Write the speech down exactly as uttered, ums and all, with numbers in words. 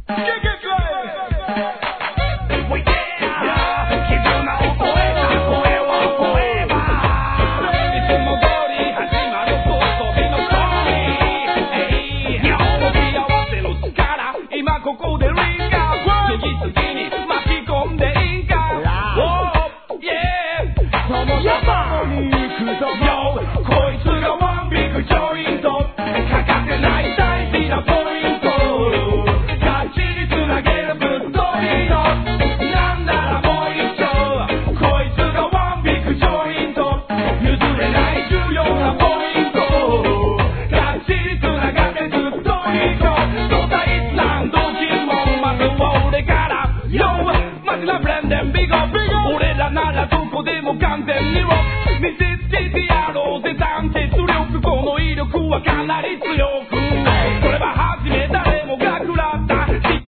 ここでリンガー次々に巻き込んでいいんか Oh yeah その山に行くぞ Yo こいつがワンビッグジョイント欠かせない大事なポイントガチにつなげるぶっといのなんならもう一丁こいつがワンビッグジョイント譲れない重要なポイントガチにつながってずっといいと俺らならどこでも完全にロック見せつけてやろうぜ団結力この威力はかなり強く